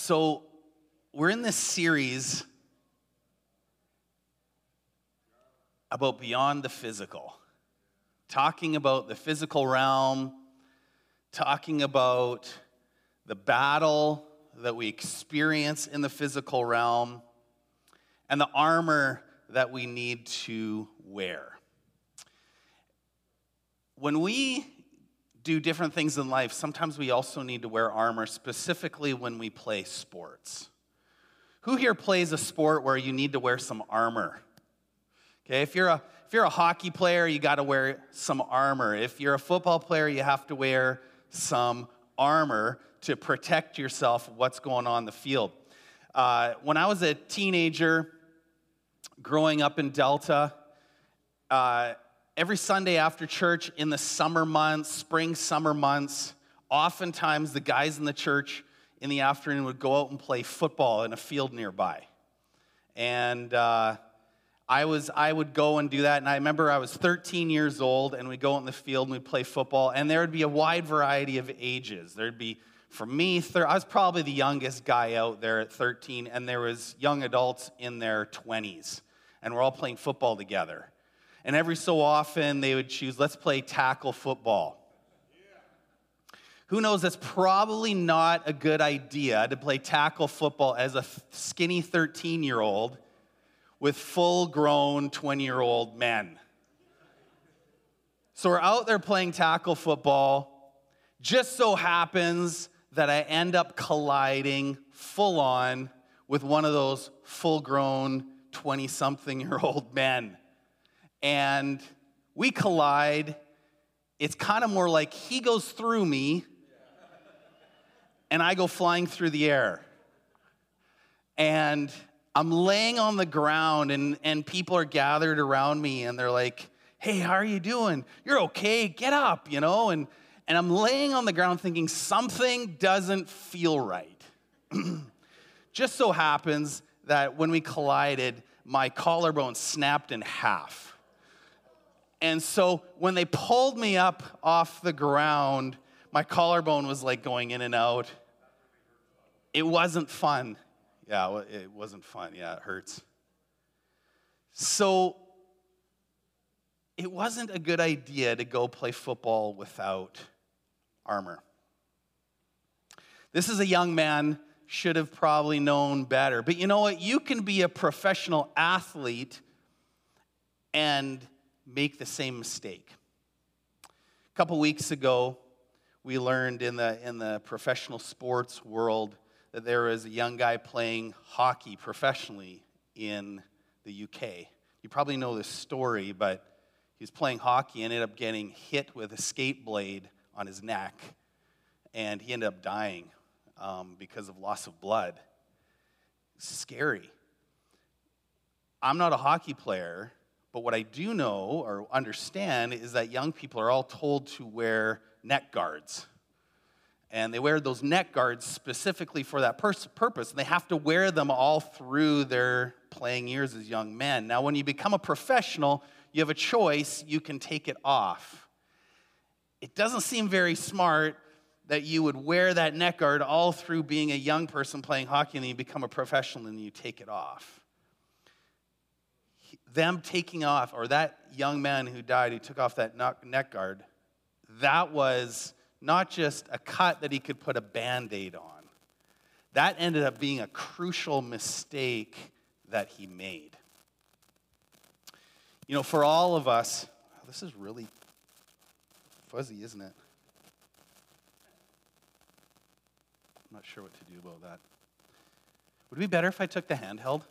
So we're in this series about beyond the physical, talking about the physical realm, talking about the battle that we experience in the physical realm, and the armor that we need to wear. When we do different things in life, sometimes we also need to wear armor, specifically when we play sports. Who here plays a sport where you need to wear some armor? Okay, if you're a hockey player, you got to wear some armor. If you're a football player, you have to wear some armor to protect yourself from what's going on in the field. When I was a teenager, growing up in Delta, every Sunday after church in the summer months, spring summer months, oftentimes the guys in the church in the afternoon would go out and play football in a field nearby. And I would go and do that, and I remember I was 13 years old, and we'd go out in the field and we'd play football, and there would be a wide variety of ages. There'd be, for me, I was probably the youngest guy out there at 13, and there was young adults in their 20s, and we're all playing football together. And every so often, they would choose, let's play tackle football. Who knows, that's probably not a good idea to play tackle football as a skinny 13-year-old with full-grown 20-year-old men. So we're out there playing tackle football. Just so happens that I end up colliding full-on with one of those full-grown 20-something-year-old men. And we collide. It's kind of more like he goes through me, and I go flying through the air. And I'm laying on the ground, and people are gathered around me, and they're like, hey, how are you doing? You're okay, get up, And I'm laying on the ground thinking something doesn't feel right. Just so happens that when we collided, my collarbone snapped in half. And so when they pulled me up off the ground, my collarbone was like going in and out. It wasn't fun. Yeah, it wasn't fun. Yeah, it hurts. So it wasn't a good idea to go play football without armor. This is a young man, should have probably known better. But you know what? You can be a professional athlete and make the same mistake. A couple weeks ago, we learned in the professional sports world that there was a young guy playing hockey professionally in the UK. You probably know this story, but he was playing hockey and ended up getting hit with a skate blade on his neck, and he ended up dying because of loss of blood. Scary. I'm not a hockey player, but what I do know or understand is that young people are all told to wear neck guards. And they wear those neck guards specifically for that purpose. And they have to wear them all through their playing years as young men. Now, when you become a professional, you have a choice. You can take it off. It doesn't seem very smart that you would wear that neck guard all through being a young person playing hockey, and then you become a professional and you take it off. Them taking off, or that young man who died, who took off that neck guard, that was not just a cut that he could put a Band-Aid on. That ended up being a crucial mistake that he made. For all of us, this is really fuzzy, isn't it? I'm not sure what to do about that. Would it be better if I took the handheld?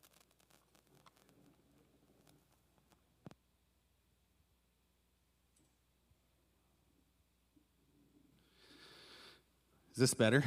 Is this better?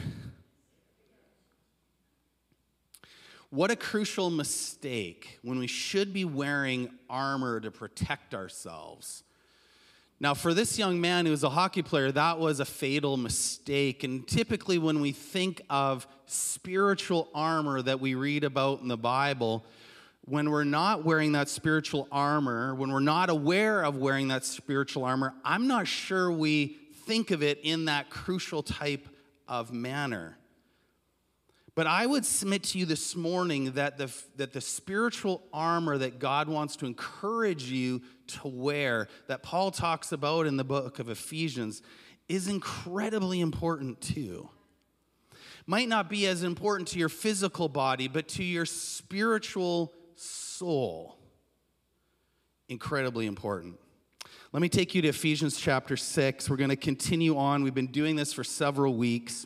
What a crucial mistake when we should be wearing armor to protect ourselves. Now, for this young man who was a hockey player, that was a fatal mistake. And typically when we think of spiritual armor that we read about in the Bible, when we're not wearing that spiritual armor, when we're not aware of wearing that spiritual armor, I'm not sure we think of it in that crucial type of manner. But I would submit to you this morning that the spiritual armor that God wants to encourage you to wear, that Paul talks about in the book of Ephesians, is incredibly important too. Might not be as important to your physical body, but to your spiritual soul. Incredibly important. Let me take you to Ephesians chapter 6. We're going to continue on. We've been doing this for several weeks.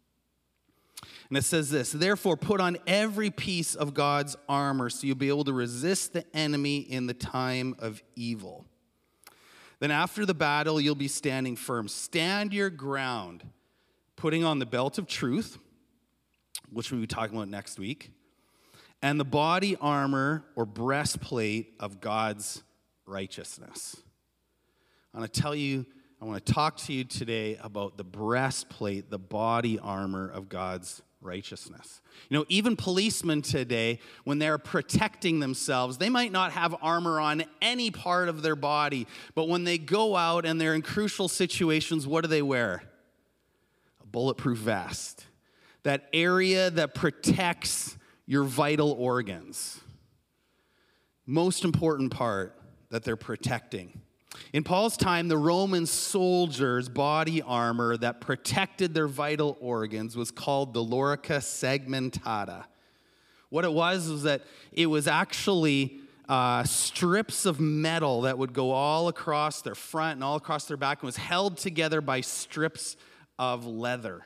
And it says this, therefore put on every piece of God's armor so you'll be able to resist the enemy in the time of evil. Then after the battle, you'll be standing firm. Stand your ground, putting on the belt of truth, which we'll be talking about next week, and the body armor or breastplate of God's righteousness. I want to talk to you today about the breastplate, the body armor of God's righteousness. You know, even policemen today, when they're protecting themselves, they might not have armor on any part of their body, but when they go out and they're in crucial situations, what do they wear? A bulletproof vest. That area that protects your vital organs. Most important part that they're protecting. In Paul's time, the Roman soldiers' body armor that protected their vital organs was called the lorica segmentata. What it was that it was actually strips of metal that would go all across their front and all across their back and was held together by strips of leather.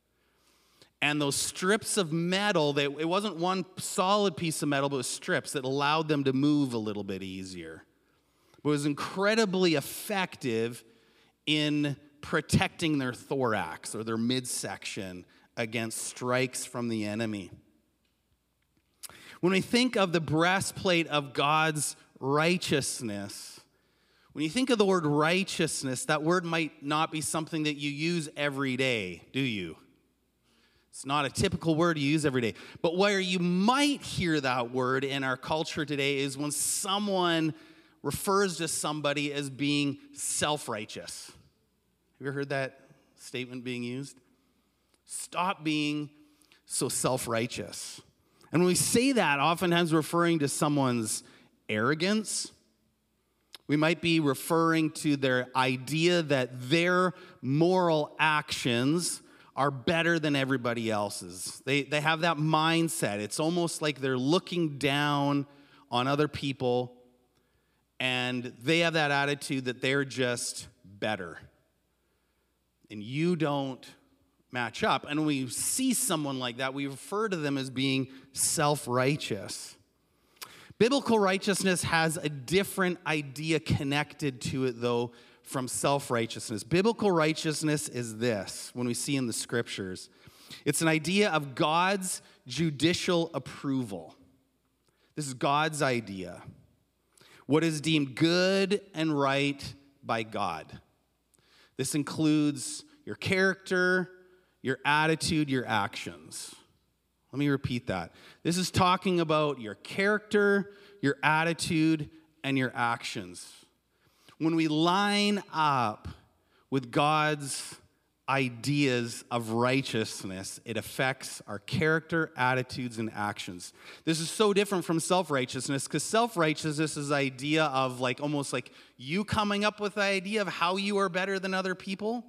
And those strips of metal, it wasn't one solid piece of metal, but it was strips that allowed them to move a little bit easier. But it was incredibly effective in protecting their thorax or their midsection against strikes from the enemy. When we think of the breastplate of God's righteousness, when you think of the word righteousness, that word might not be something that you use every day, do you? It's not a typical word you use every day. But where you might hear that word in our culture today is when someone refers to somebody as being self-righteous. Have you ever heard that statement being used? Stop being so self-righteous. And when we say that, oftentimes referring to someone's arrogance, we might be referring to their idea that their moral actions are better than everybody else's. They have that mindset. It's almost like they're looking down on other people, and they have that attitude that they're just better. And you don't match up. And when we see someone like that, we refer to them as being self-righteous. Biblical righteousness has a different idea connected to it, though, from self-righteousness. Biblical righteousness is this, when we see in the scriptures. It's an idea of God's judicial approval. This is God's idea. What is deemed good and right by God. This includes your character, your attitude, your actions. Let me repeat that. This is talking about your character, your attitude, and your actions. When we line up with God's ideas of righteousness, it affects our character, attitudes, and actions. This is so different from self-righteousness, because self-righteousness is the idea of almost like you coming up with the idea of how you are better than other people.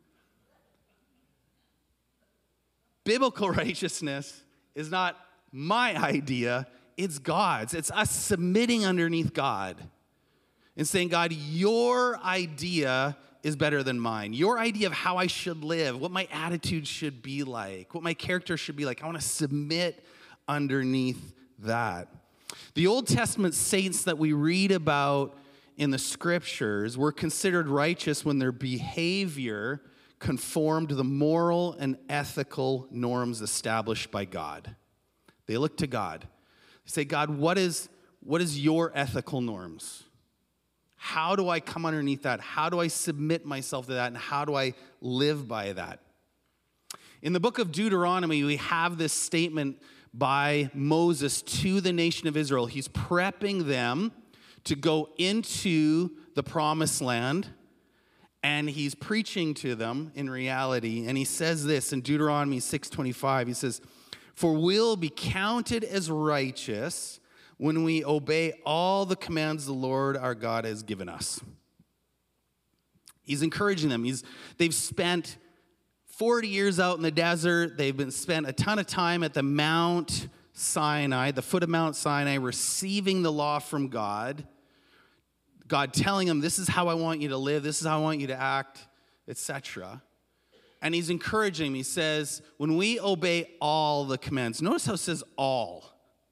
Biblical righteousness is not my idea, it's God's. It's us submitting underneath God and saying, God, your idea is better than mine. Your idea of how I should live, what my attitude should be like, what my character should be like. I want to submit underneath that. The Old Testament saints that we read about in the scriptures were considered righteous when their behavior conformed to the moral and ethical norms established by God. They look to God. They say, God, what is your ethical norms? How do I come underneath that? How do I submit myself to that? And how do I live by that? In the book of Deuteronomy, we have this statement by Moses to the nation of Israel. He's prepping them to go into the promised land, and he's preaching to them in reality. And he says this in Deuteronomy 6:25. He says, For we'll be counted as righteous when we obey all the commands the Lord our God has given us. He's encouraging them. They've spent 40 years out in the desert. They've spent a ton of time at the Mount Sinai, the foot of Mount Sinai, receiving the law from God. God telling them, this is how I want you to live, this is how I want you to act, etc. And he's encouraging them. He says, when we obey all the commands, notice how it says all.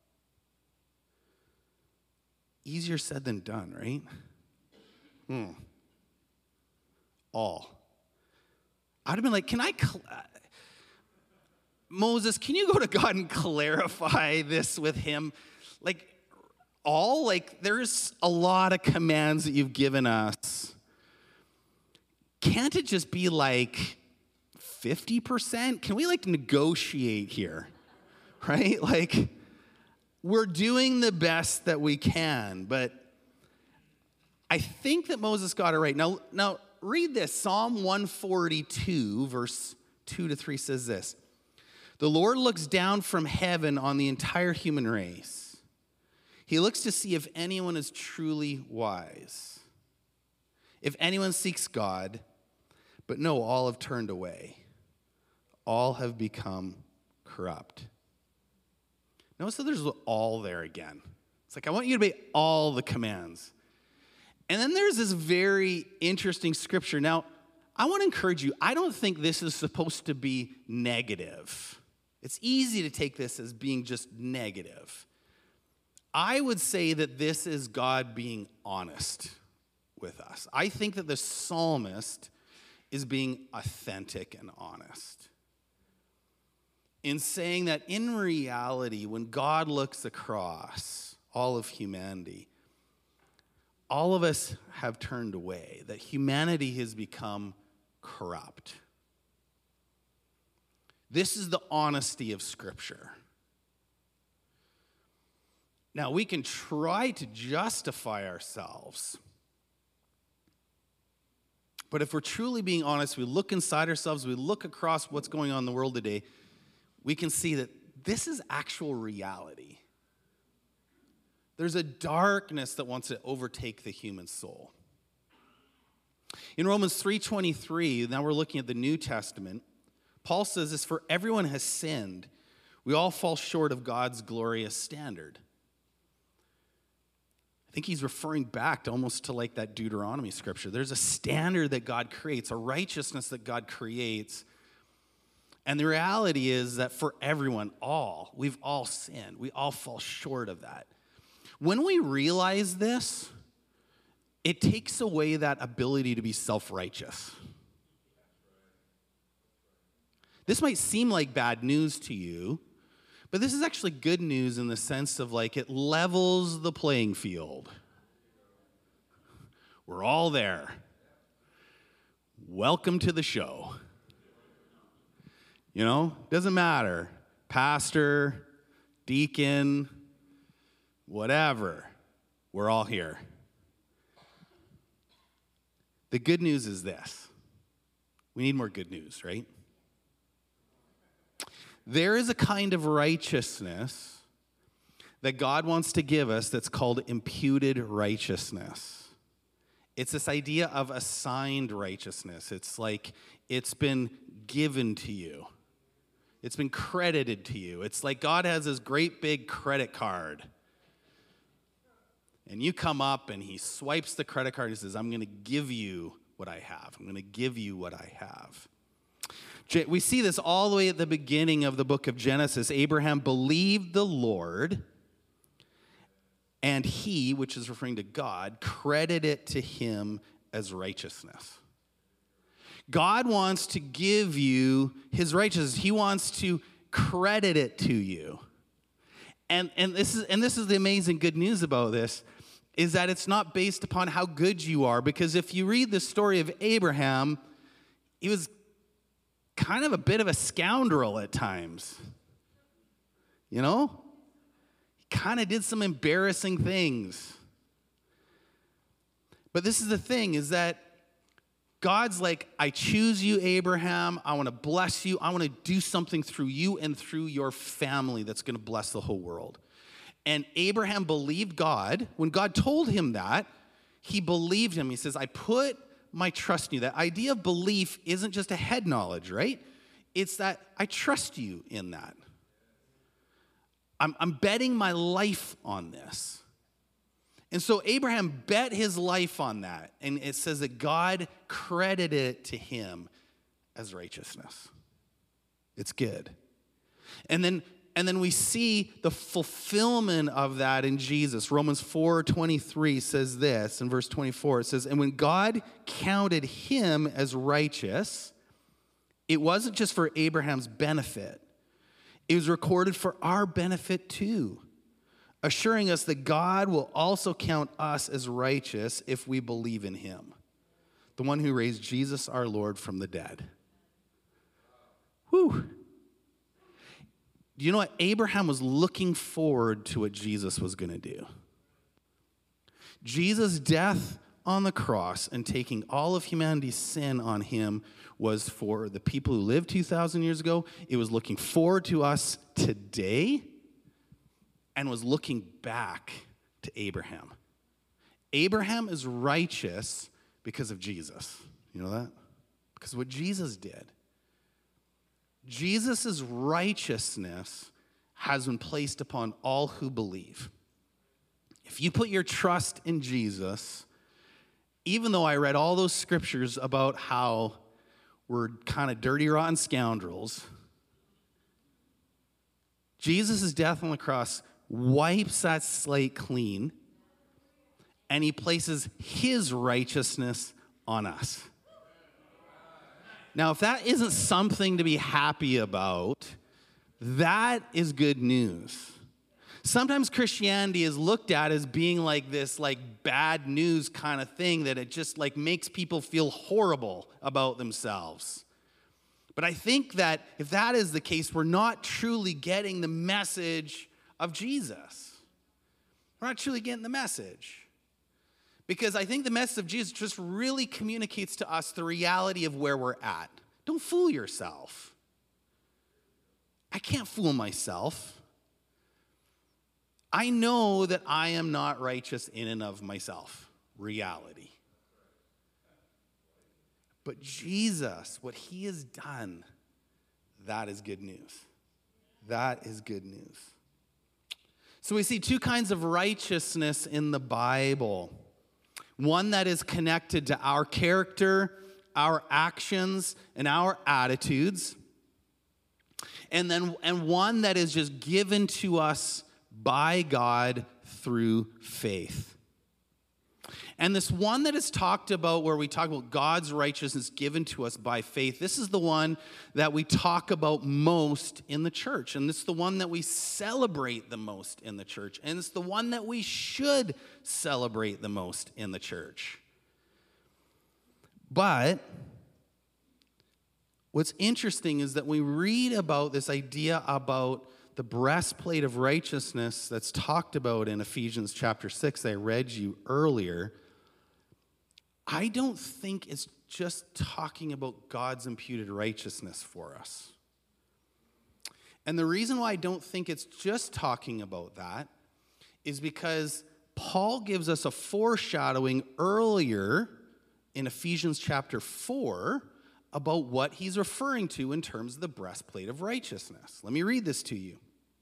Easier said than done, right? All. I'd have been like, Moses, can you go to God and clarify this with him? Like, all? Like, there's a lot of commands that you've given us. Can't it just be like 50%? Can we like negotiate here? Right? Like, we're doing the best that we can, but I think that Moses got it right. Now read this. Psalm 142, verse 2-3 says this. The Lord looks down from heaven on the entire human race. He looks to see if anyone is truly wise, if anyone seeks God, but no, all have turned away. All have become corrupt. Notice that there's all there again. It's like, I want you to obey all the commands. And then there's this very interesting scripture. Now, I want to encourage you, I don't think this is supposed to be negative. It's easy to take this as being just negative. I would say that this is God being honest with us. I think that the psalmist is being authentic and honest in saying that in reality, when God looks across all of humanity, all of us have turned away, that humanity has become corrupt. This is the honesty of Scripture. Now, we can try to justify ourselves, but if we're truly being honest, we look inside ourselves, we look across what's going on in the world today, we can see that this is actual reality. There's a darkness that wants to overtake the human soul. In Romans 3:23, now we're looking at the New Testament, Paul says this, for everyone has sinned. We all fall short of God's glorious standard. I think he's referring back to almost to like that Deuteronomy scripture. There's a standard that God creates, a righteousness that God creates. And the reality is that for everyone, we've all sinned. We all fall short of that. When we realize this, it takes away that ability to be self-righteous. This might seem like bad news to you, but this is actually good news in the sense of like it levels the playing field. We're all there. Welcome to the show. You know, doesn't matter. Pastor, deacon, whatever. We're all here. The good news is this. We need more good news, right? There is a kind of righteousness that God wants to give us that's called imputed righteousness. It's this idea of assigned righteousness. It's like it's been given to you. It's been credited to you. It's like God has this great big credit card. And you come up and he swipes the credit card and says, I'm going to give you what I have. I'm going to give you what I have. We see this all the way at the beginning of the book of Genesis. Abraham believed the Lord, and he, which is referring to God, credited it to him as righteousness. God wants to give you his righteousness. He wants to credit it to you. And this is the amazing good news about this, is that it's not based upon how good you are. Because if you read the story of Abraham, he was kind of a bit of a scoundrel at times. You know? He kind of did some embarrassing things. But this is the thing, is that God's like, I choose you, Abraham. I want to bless you. I want to do something through you and through your family that's going to bless the whole world. And Abraham believed God. When God told him that, he believed him. He says, I put my trust in you. That idea of belief isn't just a head knowledge, right? It's that I trust you in that. I'm betting my life on this. And so Abraham bet his life on that. And it says that God credited it to him as righteousness. It's good. And then we see the fulfillment of that in Jesus. Romans 4:23 says this in verse 24. It says, and when God counted him as righteous, it wasn't just for Abraham's benefit. It was recorded for our benefit too, assuring us that God will also count us as righteous if we believe in him, the one who raised Jesus our Lord from the dead. Whew. Do you know what? Abraham was looking forward to what Jesus was going to do. Jesus' death on the cross and taking all of humanity's sin on him was for the people who lived 2,000 years ago. It was looking forward to us today and was looking back to Abraham. Abraham is righteous because of Jesus. You know that? Because of what Jesus did. Jesus' righteousness has been placed upon all who believe. If you put your trust in Jesus, even though I read all those scriptures about how we're kind of dirty, rotten scoundrels, Jesus' death on the cross wipes that slate clean, and he places his righteousness on us. Now, if that isn't something to be happy about, that is good news. Sometimes Christianity is looked at as being like this bad news kind of thing, that it just makes people feel horrible about themselves. But I think that if that is the case, we're not truly getting the message of Jesus. We're not truly getting the message. Because I think the message of Jesus just really communicates to us the reality of where we're at. Don't fool yourself. I can't fool myself. I know that I am not righteous in and of myself. Reality. But Jesus, what he has done, that is good news. That is good news. So we see two kinds of righteousness in the Bible. One that is connected to our character, our actions, and our attitudes. And one that is just given to us by God through faith. And this one that is talked about, where we talk about God's righteousness given to us by faith, this is the one that we talk about most in the church. And this is the one that we celebrate the most in the church. And it's the one that we should celebrate the most in the church. But what's interesting is that we read about this idea about the breastplate of righteousness that's talked about in Ephesians chapter 6 that I read you earlier. I don't think it's just talking about God's imputed righteousness for us. And the reason why I don't think it's just talking about that is because Paul gives us a foreshadowing earlier in Ephesians chapter 4 about what he's referring to in terms of the breastplate of righteousness. Let me read this to you.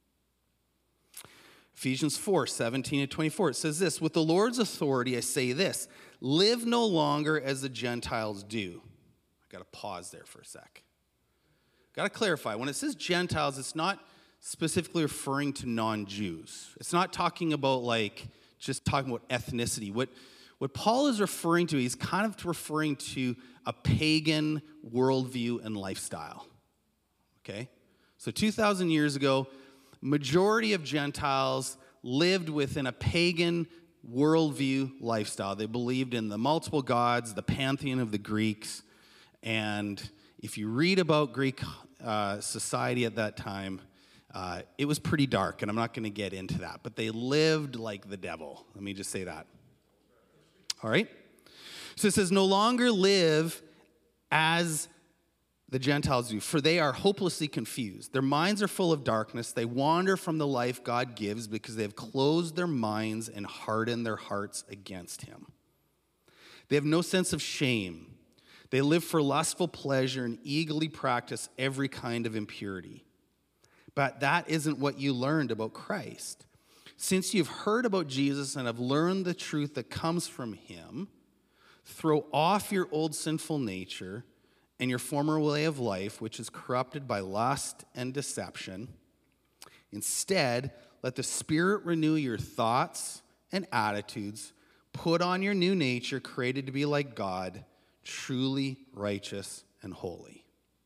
Ephesians 4:17-24, it says this, with the Lord's authority I say this, live no longer as the Gentiles do. I got to pause there for a sec. Got to clarify, when it says Gentiles, it's not specifically referring to non-Jews. It's not talking about just talking about ethnicity. What Paul is referring to, he's kind of referring to a pagan worldview and lifestyle. Okay? So 2,000 years ago, majority of Gentiles lived within a pagan worldview lifestyle. They believed in the multiple gods, the pantheon of the Greeks. And if you read about Greek society at that time, it was pretty dark, and I'm not going to get into that. But they lived like the devil. Let me just say that. All right? So it says, no longer live as the Gentiles do, for they are hopelessly confused. Their minds are full of darkness. They wander from the life God gives because they have closed their minds and hardened their hearts against him. They have no sense of shame. They live for lustful pleasure and eagerly practice every kind of impurity. But that isn't what you learned about Christ. Since you've heard about Jesus and have learned the truth that comes from him, throw off your old sinful nature and your former way of life, which is corrupted by lust and deception. Instead, let the Spirit renew your thoughts and attitudes. Put on your new nature, created to be like God, truly righteous and holy.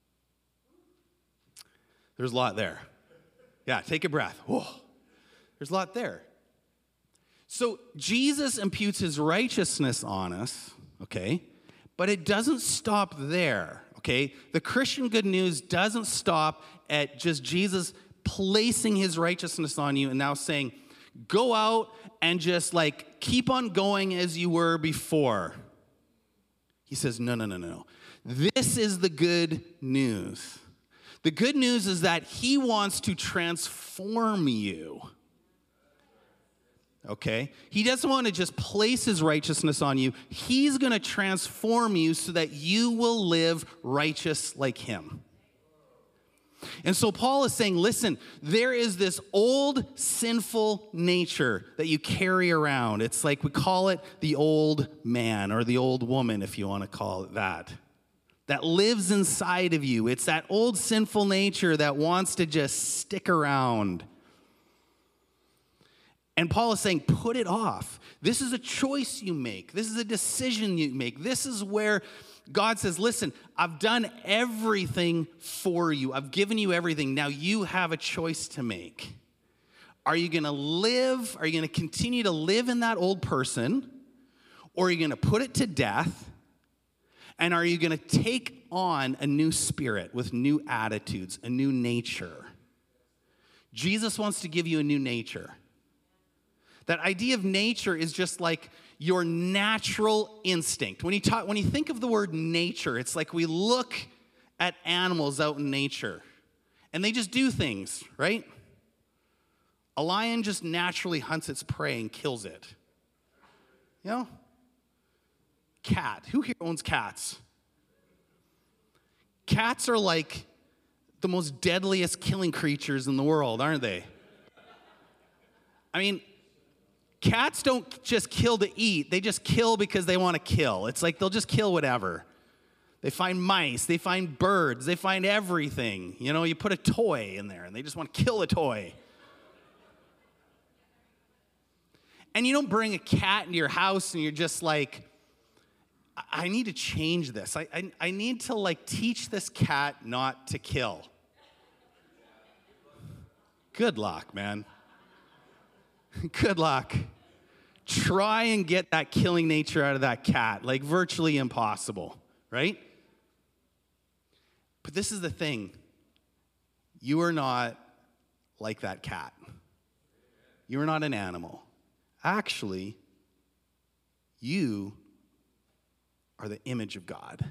There's a lot there. Yeah, take a breath. Whoa. There's a lot there. So Jesus imputes his righteousness on us, okay? But it doesn't stop there, okay? The Christian good news doesn't stop at just Jesus placing his righteousness on you and now saying, go out and just like keep on going as you were before. He says, no. This is the good news. The good news is that he wants to transform you. Okay? He doesn't want to just place his righteousness on you. He's going to transform you so that you will live righteous like him. And so Paul is saying, listen, there is this old sinful nature that you carry around. It's like we call it the old man or the old woman, if you want to call it that lives inside of you. It's that old sinful nature that wants to just stick around. And Paul is saying, put it off. This is a choice you make. This is a decision you make. This is where God says, listen, I've done everything for you. I've given you everything. Now you have a choice to make. Are you going to live? Are you going to continue to live in that old person? Or are you going to put it to death? And are you going to take on a new spirit with new attitudes, a new nature? Jesus wants to give you a new nature. That idea of nature is just like your natural instinct. When you think of the word nature, it's like we look at animals out in nature and they just do things, right? A lion just naturally hunts its prey and kills it. You know? Cat. Who here owns cats? Cats are like the most deadliest killing creatures in the world, aren't they? I mean, cats don't just kill to eat. They just kill because they want to kill. It's like they'll just kill whatever. They find mice. They find birds. They find everything. You know, you put a toy in there, and they just want to kill a toy. And you don't bring a cat into your house, and you're just like, I need to change this. I need to, like, teach this cat not to kill. Good luck, man. Good luck. Try and get that killing nature out of that cat. Like, virtually impossible, right? But this is the thing. You are not like that cat. You are not an animal. Actually, you are the image of God.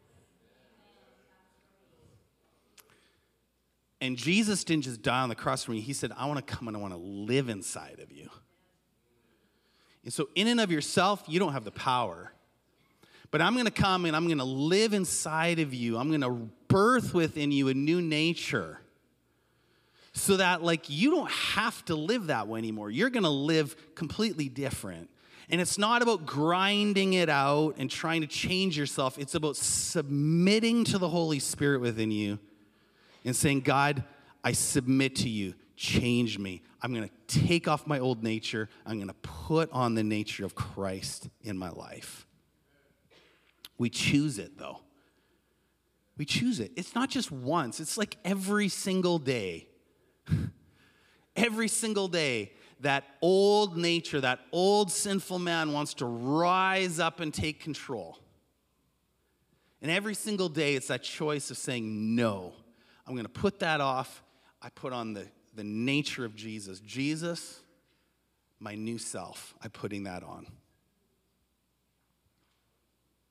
And Jesus didn't just die on the cross for me. He said, I want to come and I want to live inside of you. And so in and of yourself, you don't have the power. But I'm going to come and I'm going to live inside of you. I'm going to birth within you a new nature. So that, like, you don't have to live that way anymore. You're going to live completely different. And it's not about grinding it out and trying to change yourself. It's about submitting to the Holy Spirit within you and saying, God, I submit to you. Change me. I'm going to take off my old nature. I'm going to put on the nature of Christ in my life. We choose it, though. We choose it. It's not just once. It's like every single day. Every single day, that old nature, that old sinful man wants to rise up and take control. And every single day, it's that choice of saying, no, I'm going to put that off. I put on the nature of Jesus. Jesus, my new self, I'm putting that on.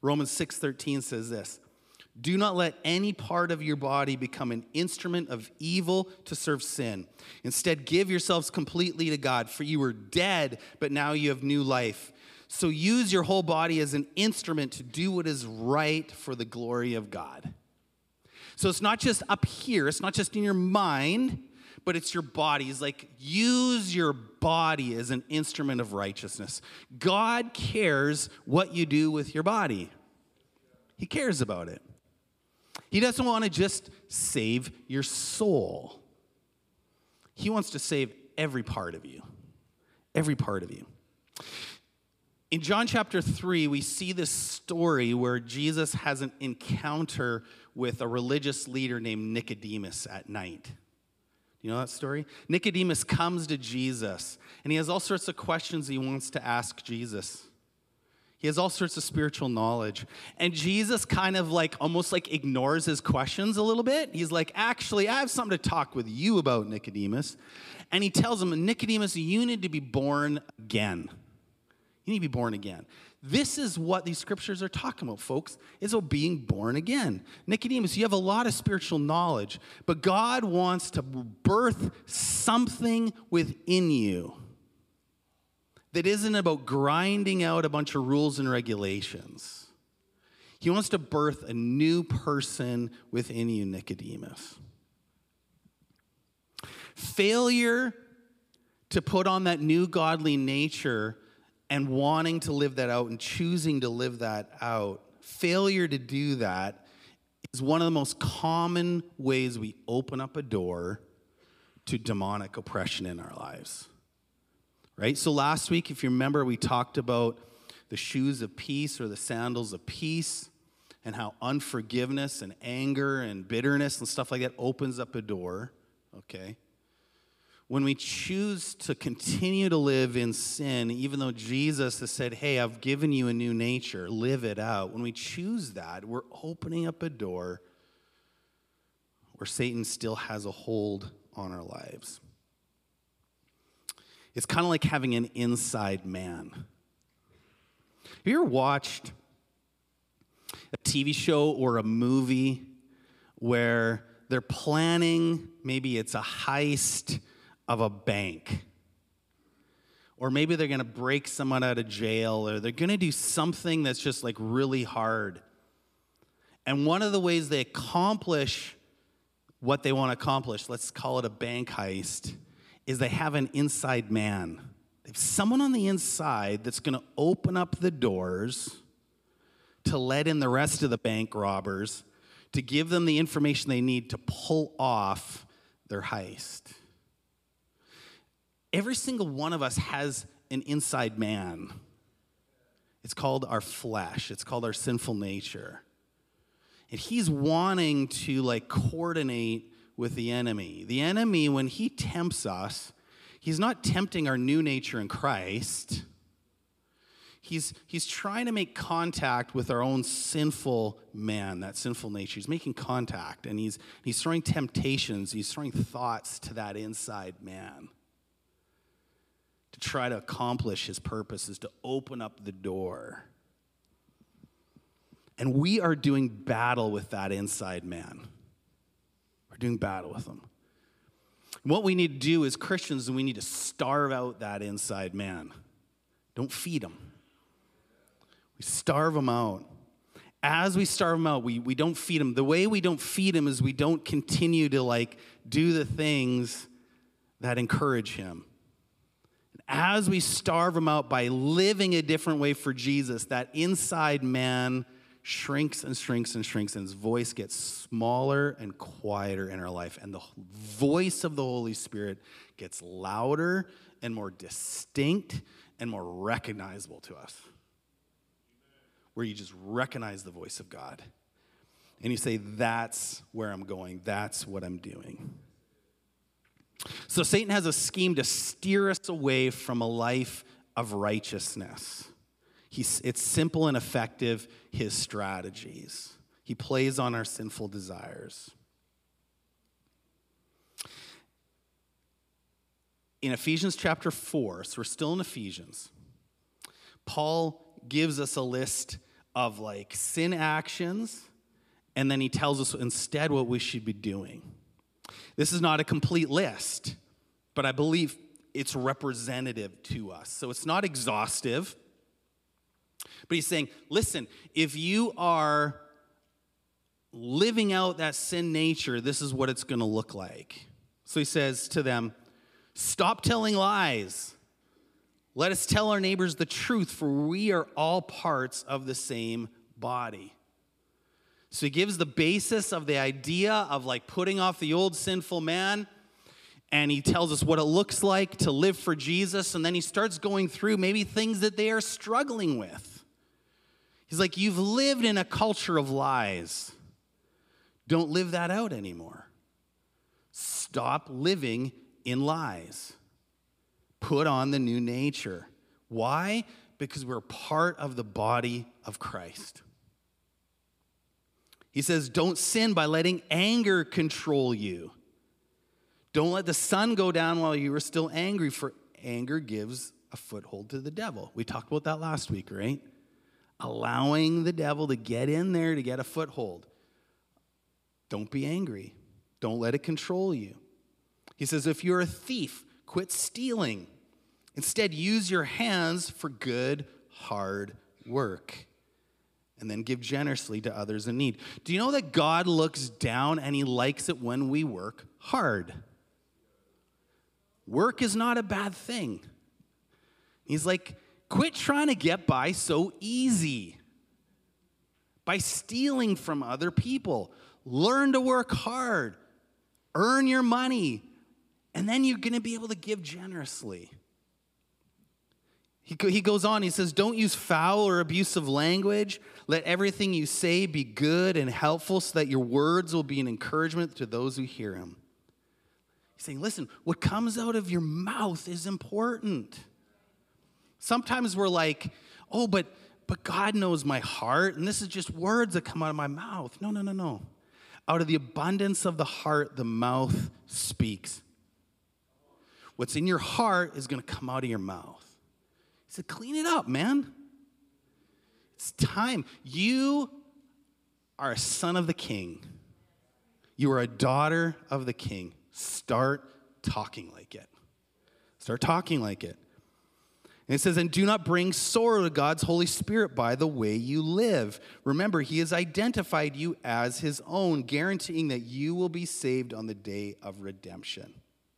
Romans 6:13 says this, do not let any part of your body become an instrument of evil to serve sin. Instead, give yourselves completely to God, for you were dead, but now you have new life. So use your whole body as an instrument to do what is right for the glory of God. So it's not just up here, it's not just in your mind, but it's your body. It's like, use your body as an instrument of righteousness. God cares what you do with your body. He cares about it. He doesn't want to just save your soul. He wants to save every part of you. Every part of you. In John chapter 3, we see this story where Jesus has an encounter with a religious leader named Nicodemus at night. You know that story? Nicodemus comes to Jesus, and he has all sorts of questions he wants to ask Jesus. He has all sorts of spiritual knowledge. And Jesus kind of almost ignores his questions a little bit. He's like, actually, I have something to talk with you about, Nicodemus. And he tells him, Nicodemus, you need to be born again. You need to be born again. This is what these scriptures are talking about, folks. It's about being born again. Nicodemus, you have a lot of spiritual knowledge, but God wants to birth something within you that isn't about grinding out a bunch of rules and regulations. He wants to birth a new person within you, Nicodemus. Failure to put on that new godly nature and wanting to live that out and choosing to live that out, failure to do that is one of the most common ways we open up a door to demonic oppression in our lives. Right? So last week, if you remember, we talked about the shoes of peace or the sandals of peace and how unforgiveness and anger and bitterness and stuff like that opens up a door, okay? When we choose to continue to live in sin, even though Jesus has said, hey, I've given you a new nature, live it out. When we choose that, we're opening up a door where Satan still has a hold on our lives. It's kind of like having an inside man. Have you ever watched a TV show or a movie where they're planning, maybe it's a heist of a bank, or maybe they're going to break someone out of jail, or they're going to do something that's just really hard. And one of the ways they accomplish what they want to accomplish, let's call it a bank heist, is they have an inside man. They have someone on the inside that's going to open up the doors to let in the rest of the bank robbers, to give them the information they need to pull off their heist. Every single one of us has an inside man. It's called our flesh. It's called our sinful nature. And he's wanting to coordinate with the enemy. The enemy, when he tempts us, he's not tempting our new nature in Christ. He's trying to make contact with our own sinful man, that sinful nature. He's making contact, and he's throwing temptations, he's throwing thoughts to that inside man to try to accomplish his purposes, to open up the door. And we are doing battle with that inside man. We're doing battle with him. What we need to do as Christians is we need to starve out that inside man. Don't feed him. We starve him out. As we starve him out, we don't feed him. The way we don't feed him is we don't continue to do the things that encourage him. And as we starve him out by living a different way for Jesus, that inside man shrinks and shrinks and shrinks, and his voice gets smaller and quieter in our life. And the voice of the Holy Spirit gets louder and more distinct and more recognizable to us. Where you just recognize the voice of God. And you say, that's where I'm going. That's what I'm doing. So Satan has a scheme to steer us away from a life of righteousness. It's simple and effective, his strategies. He plays on our sinful desires. In Ephesians chapter 4, so we're still in Ephesians, Paul gives us a list of like sin actions, and then he tells us instead what we should be doing. This is not a complete list, but I believe it's representative to us. So it's not exhaustive, but he's saying, listen, if you are living out that sin nature, this is what it's going to look like. So he says to them, stop telling lies. Let us tell our neighbors the truth, for we are all parts of the same body. So he gives the basis of the idea of like putting off the old sinful man, and he tells us what it looks like to live for Jesus, and then he starts going through maybe things that they are struggling with. He's like, you've lived in a culture of lies. Don't live that out anymore. Stop living in lies. Put on the new nature. Why? Because we're part of the body of Christ. He says, don't sin by letting anger control you. Don't let the sun go down while you are still angry, for anger gives a foothold to the devil. We talked about that last week, right? Allowing the devil to get in there to get a foothold. Don't be angry. Don't let it control you. He says, if you're a thief, quit stealing. Instead, use your hands for good, hard work. And then give generously to others in need. Do you know that God looks down and he likes it when we work hard? Work is not a bad thing. He's like, quit trying to get by so easy. By stealing from other people. Learn to work hard. Earn your money. And then you're going to be able to give generously. He goes on, he says, don't use foul or abusive language. Let everything you say be good and helpful so that your words will be an encouragement to those who hear him. He's saying, listen, what comes out of your mouth is important. Sometimes we're like, oh, but God knows my heart, and this is just words that come out of my mouth. No. Out of the abundance of the heart, the mouth speaks. What's in your heart is going to come out of your mouth. He said, clean it up, man. It's time. You are a son of the king. You are a daughter of the king. Start talking like it. Start talking like it. And it says, and do not bring sorrow to God's Holy Spirit by the way you live. Remember, he has identified you as his own, guaranteeing that you will be saved on the day of redemption.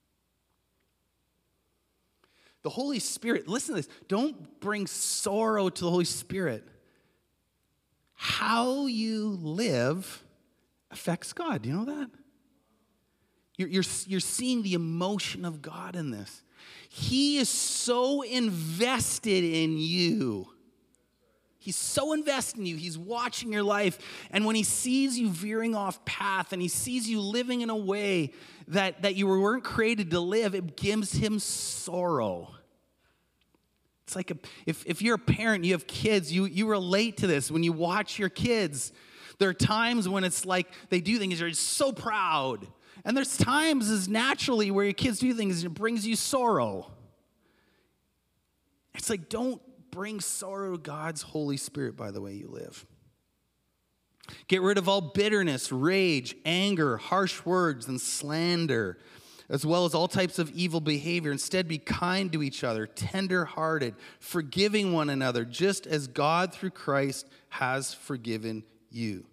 The Holy Spirit, listen to this, don't bring sorrow to the Holy Spirit. How you live affects God. Do you know that? You're seeing the emotion of God in this. He is so invested in you. He's so invested in you. He's watching your life. And when he sees you veering off path and he sees you living in a way that you weren't created to live, it gives him sorrow. It's like if you're a parent, you have kids, you relate to this. When you watch your kids, there are times when it's like they do things, you're just so proud. And there's times as naturally where your kids do things and it brings you sorrow. It's like, don't bring sorrow to God's Holy Spirit by the way you live. Get rid of all bitterness, rage, anger, harsh words, and slander, as well as all types of evil behavior. Instead, be kind to each other, tender-hearted, forgiving one another, just as God through Christ has forgiven you.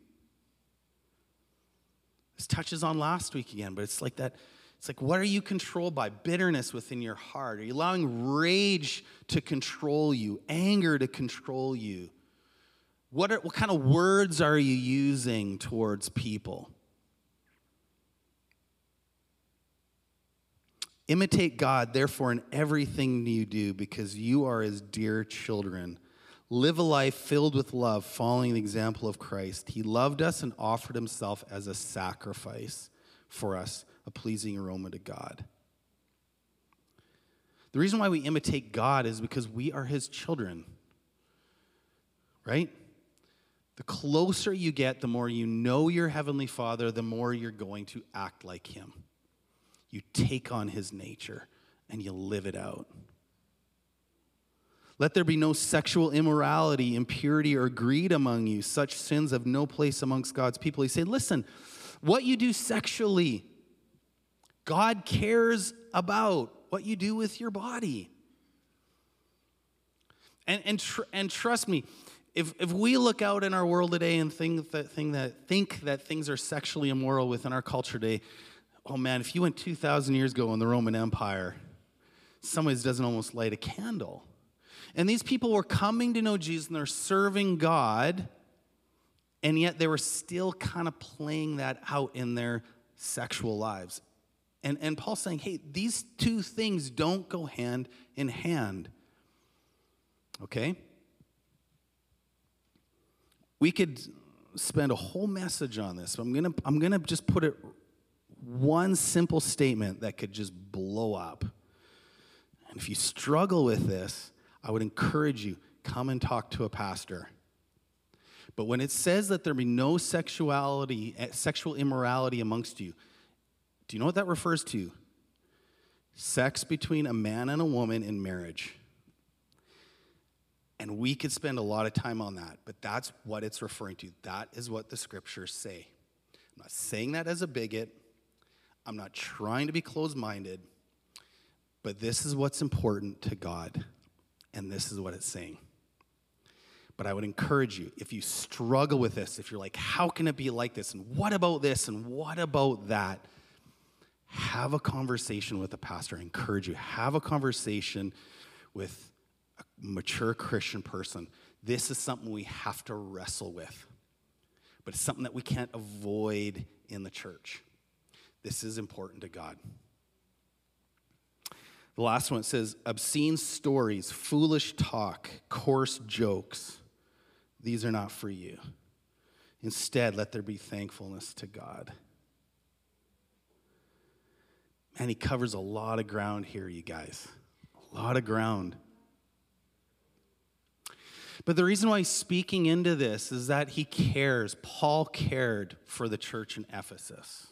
This touches on last week again, but it's like that. It's like, what are you controlled by? Bitterness within your heart. Are you allowing rage to control you? Anger to control you? What kind of words are you using towards people? Imitate God, therefore, in everything you do, because you are his dear children. Live a life filled with love, following the example of Christ. He loved us and offered himself as a sacrifice for us, a pleasing aroma to God. The reason why we imitate God is because we are his children, right? The closer you get, the more you know your heavenly Father, the more you're going to act like him. You take on his nature and you live it out. Let there be no sexual immorality, impurity, or greed among you. Such sins have no place amongst God's people. He's saying, listen, what you do sexually, God cares about what you do with your body. And trust me, if we look out in our world today and think that things are sexually immoral within our culture today, oh man, if you went 2,000 years ago in the Roman Empire, some ways doesn't almost light a candle. And these people were coming to know Jesus and they're serving God, and yet they were still kind of playing that out in their sexual lives. And Paul's saying, hey, these two things don't go hand in hand. Okay? We could spend a whole message on this, but I'm gonna just put it one simple statement that could just blow up. And if you struggle with this, I would encourage you, come and talk to a pastor. But when it says that there be no sexual immorality amongst you, do you know what that refers to? Sex between a man and a woman in marriage. And we could spend a lot of time on that, but that's what it's referring to. That is what the scriptures say. I'm not saying that as a bigot. I'm not trying to be closed-minded, but this is what's important to God, and this is what it's saying. But I would encourage you, if you struggle with this, if you're like, how can it be like this, and what about this, and what about that, have a conversation with a pastor. I encourage you, have a conversation with a mature Christian person. This is something we have to wrestle with, but it's something that we can't avoid in the church. This is important to God. The last one, it says, obscene stories, foolish talk, coarse jokes. These are not for you. Instead, let there be thankfulness to God. Man, he covers a lot of ground here, you guys. A lot of ground. But the reason why he's speaking into this is that he cares. Paul cared for the church in Ephesus.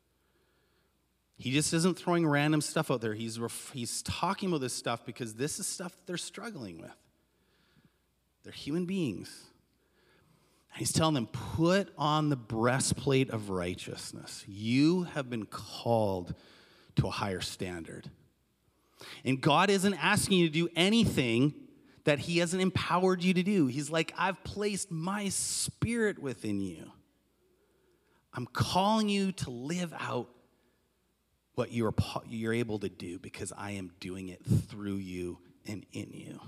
He just isn't throwing random stuff out there. He's talking about this stuff because this is stuff that they're struggling with. They're human beings. And he's telling them, put on the breastplate of righteousness. You have been called to a higher standard. And God isn't asking you to do anything that he hasn't empowered you to do. He's like, I've placed my spirit within you. I'm calling you to live out what you're able to do because I am doing it through you and in you.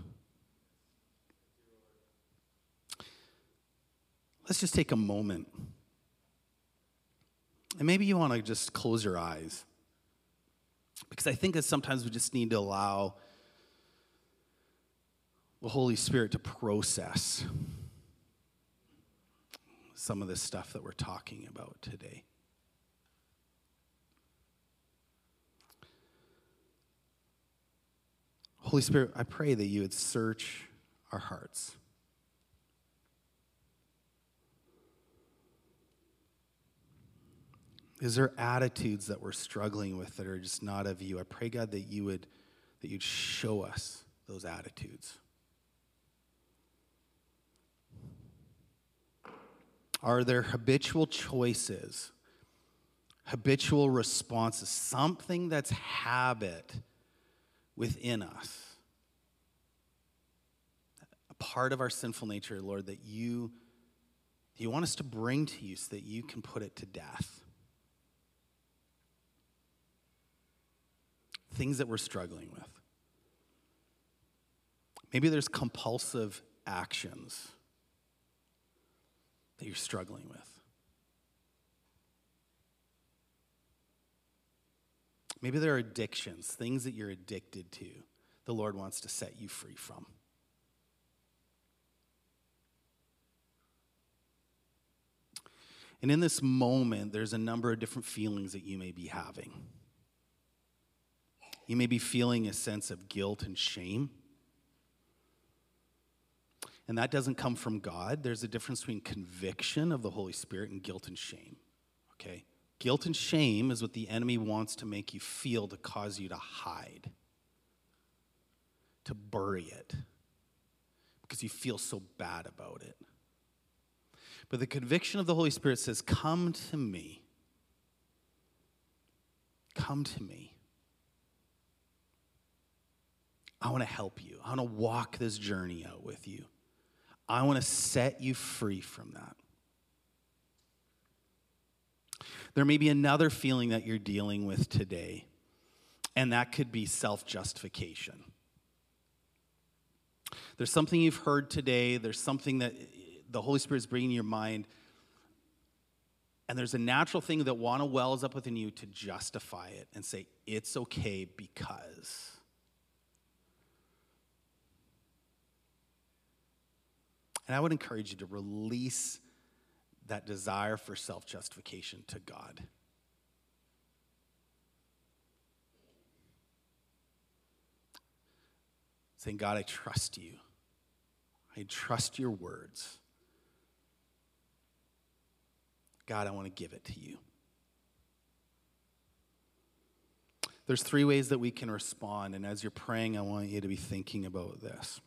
Let's just take a moment. And maybe you want to just close your eyes. Because I think that sometimes we just need to allow the Holy Spirit to process some of this stuff that we're talking about today. Holy Spirit, I pray that you would search our hearts. Is there attitudes that we're struggling with that are just not of you? I pray, God, that you'd show us those attitudes. Are there habitual choices, habitual responses, something that's habit within us, a part of our sinful nature, Lord, that you want us to bring to you so that you can put it to death? Things that we're struggling with. Maybe there's compulsive actions that you're struggling with. Maybe there are addictions, things that you're addicted to, the Lord wants to set you free from. And in this moment, there's a number of different feelings that you may be having. You may be feeling a sense of guilt and shame. And that doesn't come from God. There's a difference between conviction of the Holy Spirit and guilt and shame. Okay? Guilt and shame is what the enemy wants to make you feel to cause you to hide, to bury it. because you feel so bad about it. But the conviction of the Holy Spirit says, come to me. Come to me. I want to help you. I want to walk this journey out with you. I want to set you free from that. There may be another feeling that you're dealing with today, and that could be self-justification. There's something you've heard today. There's something that the Holy Spirit is bringing to your mind, and there's a natural thing that wells up within you to justify it and say, it's okay because. And I would encourage you to release that desire for self-justification to God. Saying, God, I trust you. I trust your words. God, I want to give it to you. There's 3 ways that we can respond, and as you're praying, I want you to be thinking about this.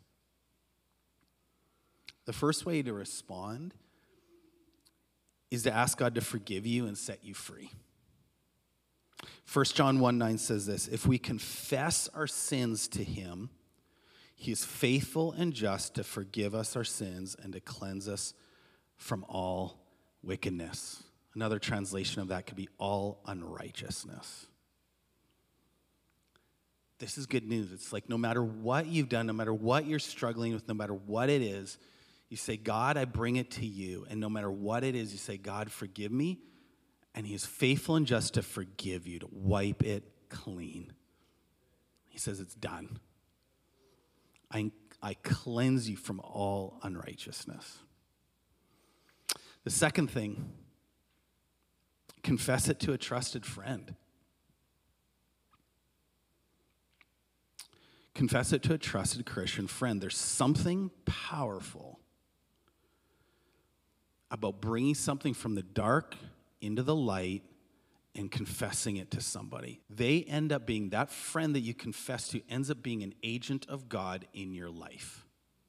The first way to respond is to ask God to forgive you and set you free. 1 John 1:9 says this, if we confess our sins to him, he is faithful and just to forgive us our sins and to cleanse us from all wickedness. Another translation of that could be all unrighteousness. This is good news. It's like no matter what you've done, no matter what you're struggling with, no matter what it is, you say, God, I bring it to you. And no matter what it is, you say, God, forgive me. And he is faithful and just to forgive you, to wipe it clean. He says it's done. I cleanse you from all unrighteousness. The second thing, confess it to a trusted friend. Confess it to a trusted Christian friend. There's something powerful about bringing something from the dark into the light and confessing it to somebody. They end up being, that friend that you confess to ends up being an agent of God in your life.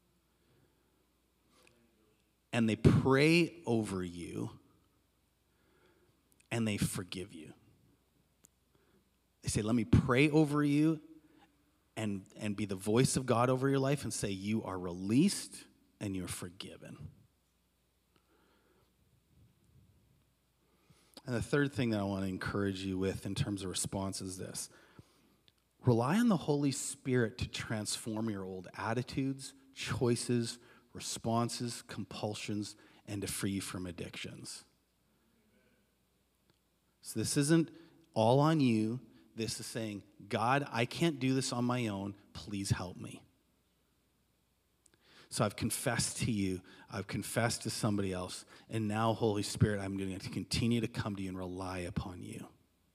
And they pray over you and they forgive you. They say, let me pray over you and be the voice of God over your life and say, you are released and you're forgiven. And the third thing that I want to encourage you with in terms of response is this. Rely on the Holy Spirit to transform your old attitudes, choices, responses, compulsions, and to free you from addictions. So this isn't all on you. This is saying, God, I can't do this on my own. Please help me. So I've confessed to you, I've confessed to somebody else, and now, Holy Spirit, I'm going to continue to come to you and rely upon you.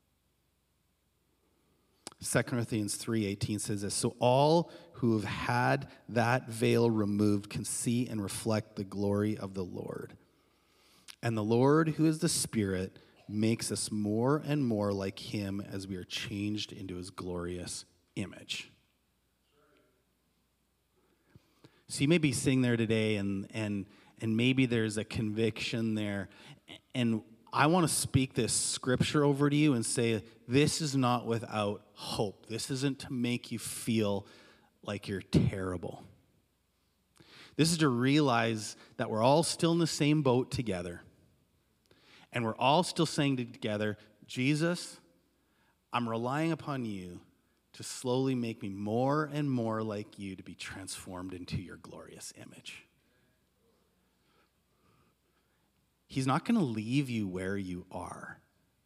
2 Corinthians 3:18 says this, so all who have had that veil removed can see and reflect the glory of the Lord. And the Lord, who is the Spirit, makes us more and more like him as we are changed into his glorious image. So you may be sitting there today and maybe there's a conviction there. And I want to speak this scripture over to you and say, this is not without hope. This isn't to make you feel like you're terrible. This is to realize that we're all still in the same boat together. And we're all still saying together, Jesus, I'm relying upon you to slowly make me more and more like you, to be transformed into your glorious image. He's not going to leave you where you are.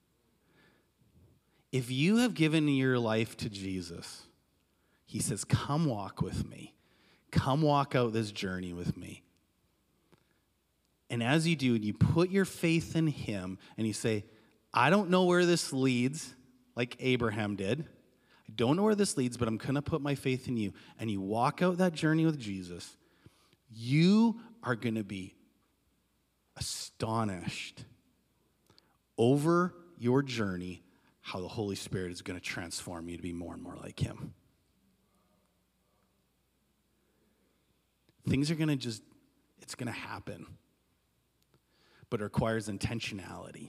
If you have given your life to Jesus, he says, come walk with me. Come walk out this journey with me. And as you do, and you put your faith in him, and you say, I don't know where this leads, like Abraham did. I don't know where this leads, but I'm going to put my faith in you. And you walk out that journey with Jesus, you are going to be astonished over your journey, how the Holy Spirit is going to transform you to be more and more like him. Things are going to it's going to happen. But it requires intentionality.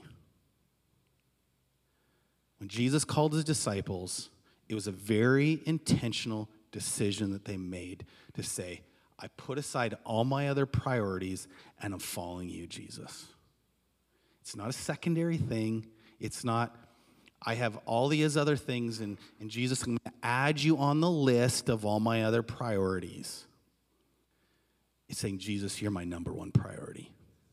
When Jesus called his disciples, it was a very intentional decision that they made to say, I put aside all my other priorities and I'm following you, Jesus. It's not a secondary thing. It's not, I have all these other things, and Jesus, I'm going to add you on the list of all my other priorities. It's saying, Jesus, you're my number one priority.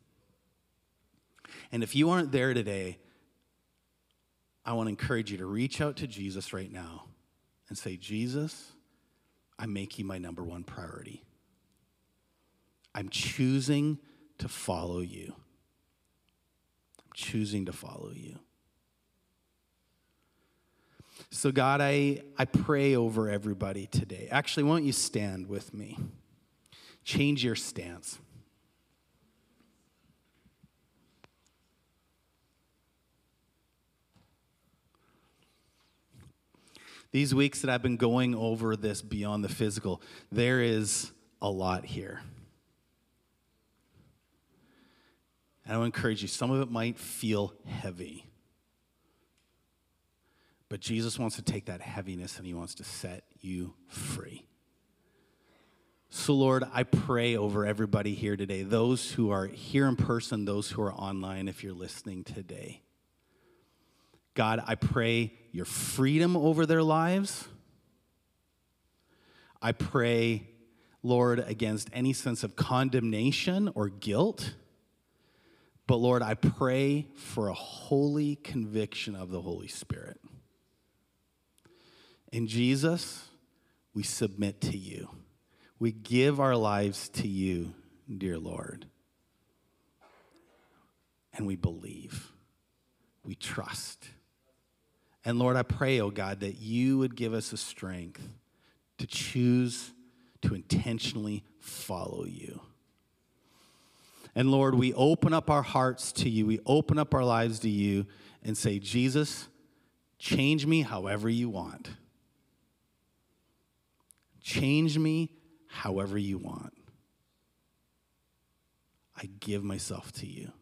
And if you aren't there today, I want to encourage you to reach out to Jesus right now and say, Jesus, I make you my number one priority. I'm choosing to follow you. I'm choosing to follow you. So God, I pray over everybody today. Actually, why don't you stand with me? Change your stance. These weeks that I've been going over this beyond the physical, there is a lot here. And I want to encourage you, some of it might feel heavy. But Jesus wants to take that heaviness and he wants to set you free. So Lord, I pray over everybody here today, those who are here in person, those who are online, if you're listening today. God, I pray your freedom over their lives. I pray, Lord, against any sense of condemnation or guilt. But Lord, I pray for a holy conviction of the Holy Spirit. And Jesus, we submit to you. We give our lives to you, dear Lord. And we believe. We trust. And Lord, I pray, oh God, that you would give us the strength to choose to intentionally follow you. And Lord, we open up our hearts to you. We open up our lives to you and say, Jesus, change me however you want. Change me however you want. I give myself to you.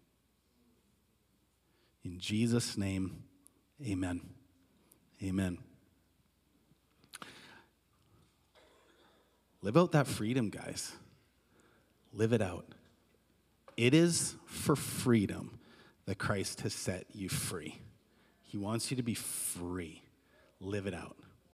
In Jesus' name, amen. Amen. Live out that freedom, guys. Live it out. It is for freedom that Christ has set you free. He wants you to be free. Live it out.